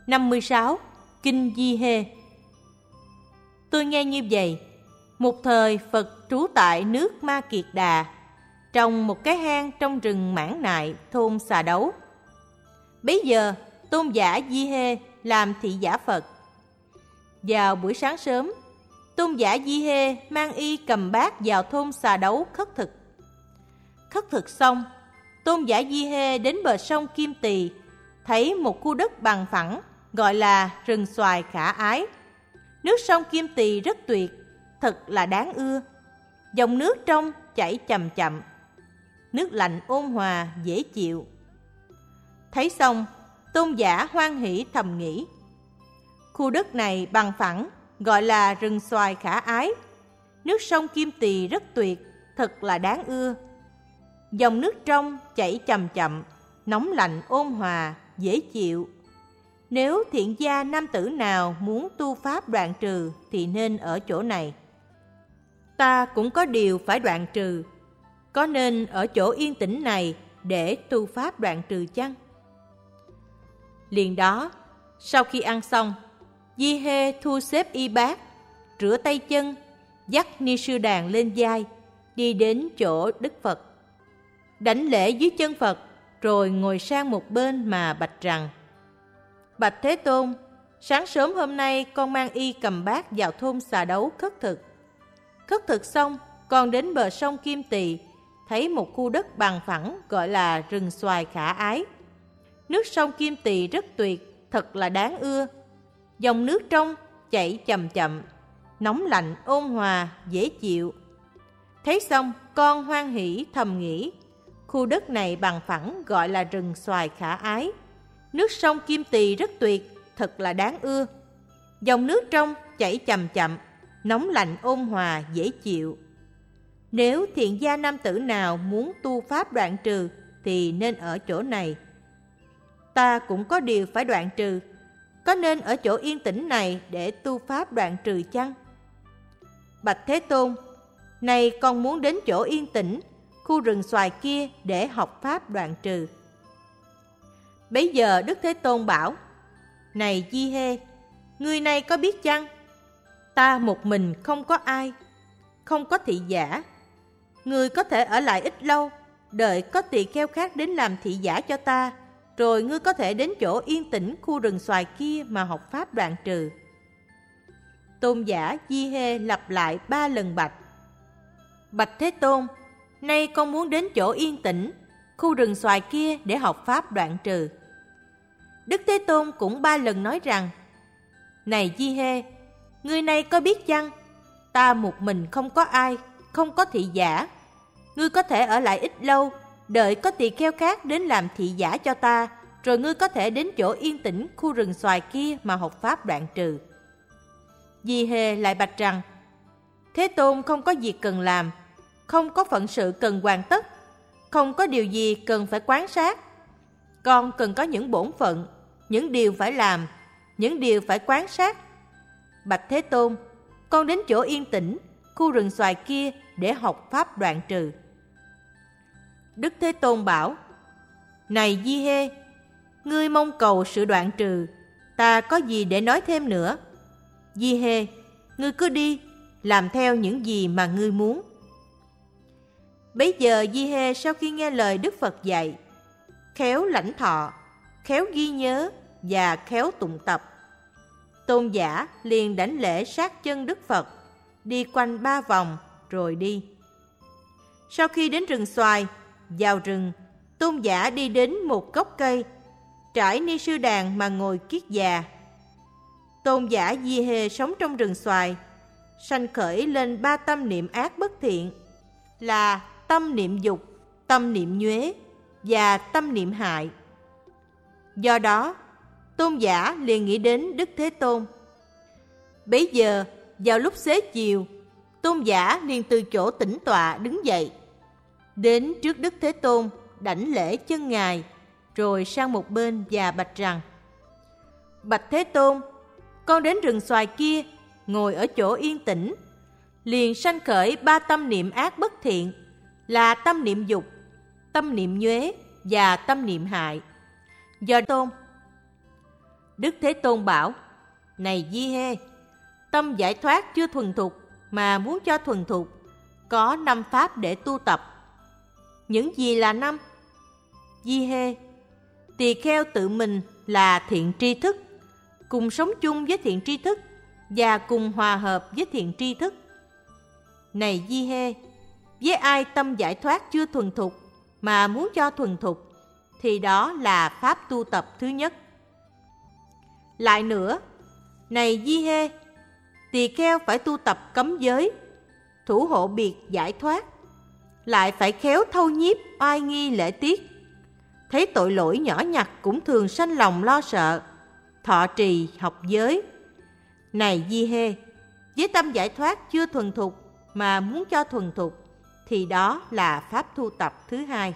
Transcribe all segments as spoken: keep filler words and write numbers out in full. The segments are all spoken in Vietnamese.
năm mươi sáu. Kinh Di Hê. Tôi nghe như vậy, một thời Phật trú tại nước Ma Kiệt Đà, trong một cái hang trong rừng Mãn Nại, thôn Xà Đấu. Bấy giờ, tôn giả Di Hê làm thị giả Phật. Vào buổi sáng sớm, tôn giả Di Hê mang y cầm bát vào thôn Xà Đấu khất thực. Khất thực xong, tôn giả Di Hê đến bờ sông Kim Tỳ, thấy một khu đất bằng phẳng gọi là rừng xoài khả ái. Nước sông Kim Tỳ rất tuyệt, thật là đáng ưa. Dòng nước trong chảy chậm chậm, nước lạnh ôn hòa dễ chịu. Thấy xong, tôn giả hoan hỷ thầm nghĩ: khu đất này bằng phẳng, gọi là rừng xoài khả ái. Nước sông Kim Tỳ rất tuyệt, thật là đáng ưa. Dòng nước trong chảy chậm chậm, nóng lạnh ôn hòa dễ chịu. Nếu thiện gia nam tử nào muốn tu pháp đoạn trừ thì nên ở chỗ này. Ta cũng có điều phải đoạn trừ, có nên ở chỗ yên tĩnh này để tu pháp đoạn trừ chăng? Liền đó, sau khi ăn xong, Di Hê thu xếp y bát, rửa tay chân, dắt ni sư đàn lên vai, đi đến chỗ Đức Phật. Đảnh lễ dưới chân Phật, rồi ngồi sang một bên mà bạch rằng: Bạch Thế Tôn, sáng sớm hôm nay con mang y cầm bát vào thôn Xà Đấu khất thực. Khất thực xong, con đến bờ sông Kim Tỳ, thấy một khu đất bằng phẳng gọi là rừng xoài khả ái. Nước sông Kim Tỳ rất tuyệt, thật là đáng ưa. Dòng nước trong chảy chậm chậm, nóng lạnh ôn hòa dễ chịu. Thấy xong, con hoan hỷ thầm nghĩ: khu đất này bằng phẳng gọi là rừng xoài khả ái. Nước sông Kim Tỳ rất tuyệt, thật là đáng ưa. Dòng nước trong chảy chậm chậm, nóng lạnh ôn hòa dễ chịu. Nếu thiện gia nam tử nào muốn tu pháp đoạn trừ thì nên ở chỗ này. Ta cũng có điều phải đoạn trừ, có nên ở chỗ yên tĩnh này để tu pháp đoạn trừ chăng? Bạch Thế Tôn, này con muốn đến chỗ yên tĩnh, khu rừng xoài kia để học pháp đoạn trừ. Bấy giờ Đức Thế Tôn bảo: Này Di Hê, người này có biết chăng? Ta một mình không có ai, không có thị giả. Người có thể ở lại ít lâu, đợi có tỳ kheo khác đến làm thị giả cho ta, rồi ngươi có thể đến chỗ yên tĩnh khu rừng xoài kia mà học pháp đoạn trừ. Tôn giả Di Hê lặp lại ba lần bạch: Bạch Thế Tôn, nay con muốn đến chỗ yên tĩnh, khu rừng xoài kia để học pháp đoạn trừ. Đức Thế Tôn cũng ba lần nói rằng: Này Di Hê, người này có biết chăng? Ta một mình không có ai, không có thị giả. Ngươi có thể ở lại ít lâu, đợi có tỳ kheo khác đến làm thị giả cho ta, rồi ngươi có thể đến chỗ yên tĩnh khu rừng xoài kia mà học pháp đoạn trừ. Di Hê lại bạch rằng: Thế Tôn không có việc cần làm, không có phận sự cần hoàn tất, không có điều gì cần phải quan sát. Con cần có những bổn phận, những điều phải làm, những điều phải quan sát. Bạch Thế Tôn, con đến chỗ yên tĩnh, khu rừng xoài kia để học pháp đoạn trừ. Đức Thế Tôn bảo: Này Di Hê, ngươi mong cầu sự đoạn trừ, ta có gì để nói thêm nữa? Di Hê, ngươi cứ đi, làm theo những gì mà ngươi muốn. Bấy giờ Di Hê sau khi nghe lời Đức Phật dạy, khéo lãnh thọ, khéo ghi nhớ và khéo tụng tập, tôn giả liền đảnh lễ sát chân Đức Phật, đi quanh ba vòng rồi đi. Sau khi đến rừng xoài, vào rừng, tôn giả đi đến một gốc cây, trải ni sư đàn mà ngồi kiết già. Tôn giả Di Hê sống trong rừng xoài, sanh khởi lên ba tâm niệm ác bất thiện, là tâm niệm dục, tâm niệm nhuế và tâm niệm hại. Do đó, tôn giả liền nghĩ đến Đức Thế Tôn. Bấy giờ, vào lúc xế chiều, tôn giả liền từ chỗ tĩnh tọa đứng dậy, đến trước Đức Thế Tôn đảnh lễ chân ngài, rồi sang một bên và bạch rằng: Bạch Thế Tôn, con đến rừng xoài kia, ngồi ở chỗ yên tĩnh, liền sanh khởi ba tâm niệm ác bất thiện, là tâm niệm dục, tâm niệm nhuế và tâm niệm hại. Do Tôn, Đức Thế Tôn bảo: Này Di Hê, tâm giải thoát chưa thuần thục mà muốn cho thuần thục, có năm pháp để tu tập. Những gì là năm? Di Hê, tỳ kheo tự mình là thiện tri thức, cùng sống chung với thiện tri thức và cùng hòa hợp với thiện tri thức. Này Di Hê, với ai tâm giải thoát chưa thuần thục mà muốn cho thuần thục, thì đó là pháp tu tập thứ nhất. Lại nữa, này Di Hê, tỳ kheo phải tu tập cấm giới, thủ hộ biệt giải thoát, lại phải khéo thâu nhiếp oai nghi lễ tiết, thấy tội lỗi nhỏ nhặt cũng thường sanh lòng lo sợ, thọ trì học giới. Này Di Hê, với tâm giải thoát chưa thuần thục mà muốn cho thuần thục, thì đó là pháp tu tập thứ hai.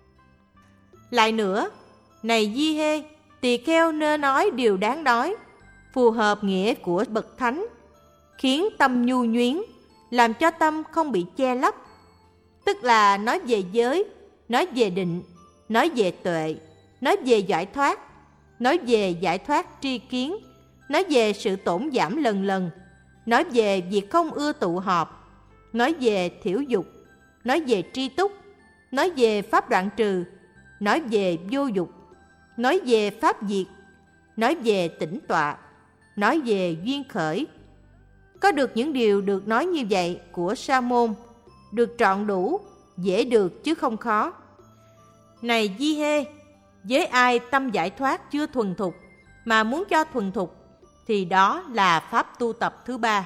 Lại nữa, này Di Hê, tỳ kheo nên nói điều đáng nói, phù hợp nghĩa của bậc thánh, khiến tâm nhu nhuyến, làm cho tâm không bị che lấp. Tức là nói về giới, nói về định, nói về tuệ, nói về giải thoát, nói về giải thoát tri kiến, nói về sự tổn giảm lần lần, nói về việc không ưa tụ họp, nói về thiểu dục, nói về tri túc, nói về pháp đoạn trừ, nói về vô dục, nói về pháp diệt, nói về tĩnh tọa, nói về duyên khởi. Có được những điều được nói như vậy của Sa môn, được trọn đủ, dễ được chứ không khó. Này Di Hê, với ai tâm giải thoát chưa thuần thục mà muốn cho thuần thục, thì đó là pháp tu tập thứ ba.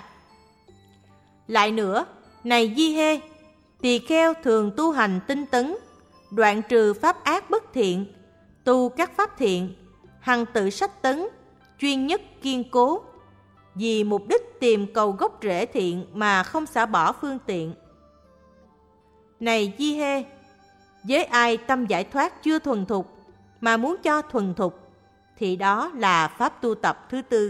Lại nữa, này Di Hê, tỳ kheo thường tu hành tinh tấn, đoạn trừ pháp ác bất thiện, tu các pháp thiện, hằng tự sách tấn, chuyên nhất kiên cố, vì mục đích tìm cầu gốc rễ thiện mà không xả bỏ phương tiện. Này Di Hê, với ai tâm giải thoát chưa thuần thục mà muốn cho thuần thục, thì đó là pháp tu tập thứ tư.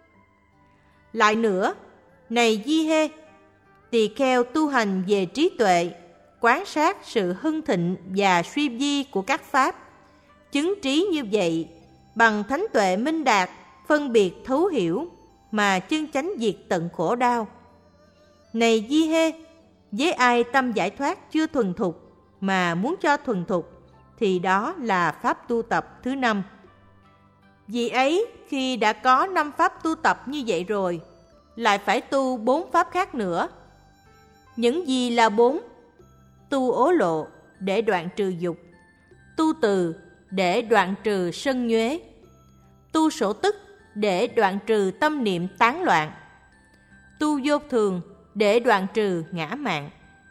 Lại nữa, này Di Hê, tỳ kheo tu hành về trí tuệ, quán sát sự hưng thịnh và suy vi của các pháp, chứng trí như vậy bằng thánh tuệ minh đạt, phân biệt thấu hiểu mà chân chánh diệt tận khổ đau. Này Di Hê, với ai tâm giải thoát chưa thuần thục mà muốn cho thuần thục, thì đó là pháp tu tập thứ năm. Vì ấy, khi đã có năm pháp tu tập như vậy rồi, lại phải tu bốn pháp khác nữa. Những gì là bốn? Tu ố lộ để đoạn trừ dục, tu từ để đoạn trừ sân nhuế, tu sổ tức để đoạn trừ tâm niệm tán loạn, tu vô thường để đoạn trừ ngã mạn.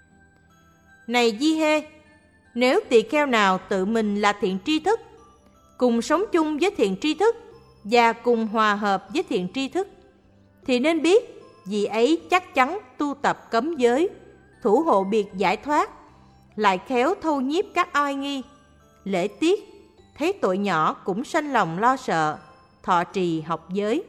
Này Di Hê, nếu tỳ kheo nào tự mình là thiện tri thức, cùng sống chung với thiện tri thức và cùng hòa hợp với thiện tri thức, thì nên biết vì ấy chắc chắn tu tập cấm giới, thủ hộ biệt giải thoát, lại khéo thâu nhiếp các oai nghi, lễ tiết, thấy tội nhỏ cũng sanh lòng lo sợ, thọ trì học giới.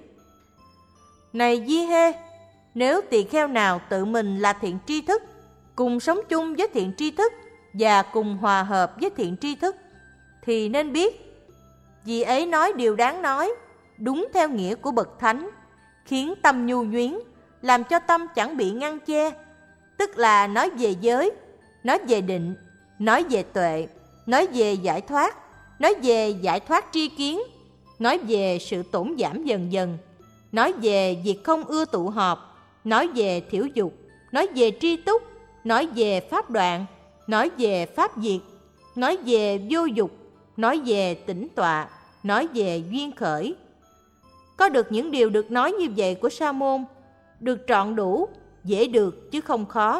Này Di Hê, nếu tỳ kheo nào tự mình là thiện tri thức, cùng sống chung với thiện tri thức và cùng hòa hợp với thiện tri thức, thì nên biết vì ấy nói điều đáng nói, đúng theo nghĩa của bậc thánh, khiến tâm nhu nhuyến, làm cho tâm chẳng bị ngăn che. Tức là nói về giới, nói về định, nói về tuệ, nói về giải thoát, nói về giải thoát tri kiến, nói về sự tổn giảm dần dần, nói về việc không ưa tụ họp, nói về thiểu dục, nói về tri túc, nói về pháp đoạn, nói về pháp diệt, nói về vô dục, nói về tĩnh tọa, nói về duyên khởi. Có được những điều được nói như vậy của Sa môn, được trọn đủ, dễ được chứ không khó.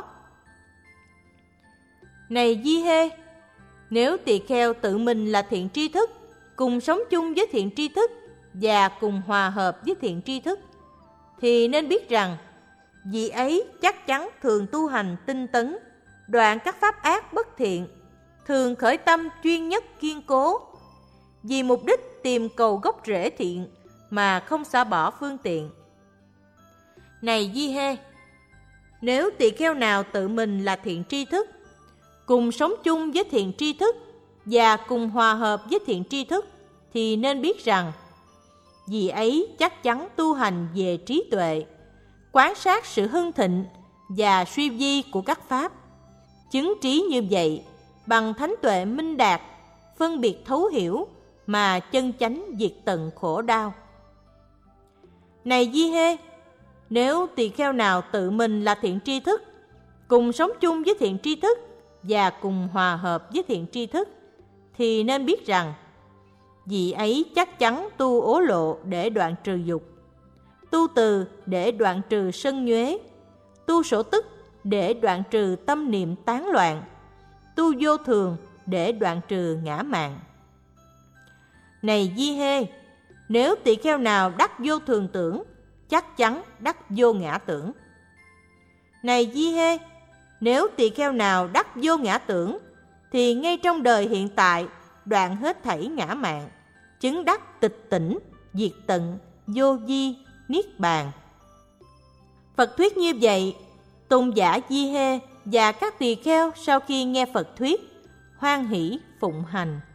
Này Di Hê, nếu tỳ kheo tự mình là thiện tri thức, cùng sống chung với thiện tri thức và cùng hòa hợp với thiện tri thức, thì nên biết rằng vì ấy chắc chắn thường tu hành tinh tấn, đoạn các pháp ác bất thiện, thường khởi tâm chuyên nhất kiên cố, vì mục đích tìm cầu gốc rễ thiện mà không xả bỏ phương tiện. Này Di Hê, nếu tỳ kheo nào tự mình là thiện tri thức, cùng sống chung với thiện tri thức và cùng hòa hợp với thiện tri thức, thì nên biết rằng vì ấy chắc chắn tu hành về trí tuệ, quan sát sự hưng thịnh và suy vi của các pháp. Chứng trí như vậy, bằng thánh tuệ minh đạt, phân biệt thấu hiểu mà chân chánh diệt tận khổ đau. Này Di Hê, nếu tỳ kheo nào tự mình là thiện tri thức, cùng sống chung với thiện tri thức và cùng hòa hợp với thiện tri thức, thì nên biết rằng vị ấy chắc chắn tu ố lộ để đoạn trừ dục, tu từ để đoạn trừ sân nhuế, tu sổ tức để đoạn trừ tâm niệm tán loạn, tu vô thường để đoạn trừ ngã mạn. Này Di Hê, nếu tỳ kheo nào đắc vô thường tưởng, chắc chắn đắc vô ngã tưởng. Này Di Hê, nếu tỳ kheo nào đắc vô ngã tưởng, thì ngay trong đời hiện tại đoạn hết thảy ngã mạn, chứng đắc tịch tỉnh, diệt tận, vô vi, niết bàn. Phật thuyết như vậy, tôn giả Di Hê và các tỳ kheo sau khi nghe Phật thuyết, hoan hỷ phụng hành.